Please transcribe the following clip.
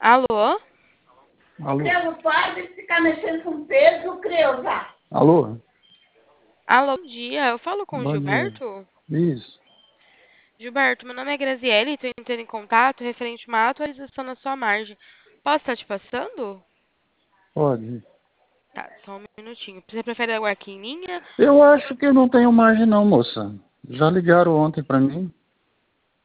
Alô? Alô? Creuza, para de ficar mexendo com peso, Creuza. Alô? Alô, bom dia. Eu falo com o Bom dia. Gilberto? Isso. Gilberto, meu nome é Graziele, estou entrando em contato referente a uma atualização na sua margem. Posso estar te passando? Pode. Tá, só um minutinho. Você prefere aguardar aqui em linha? Eu acho que eu não tenho margem não, moça. Já ligaram ontem pra mim.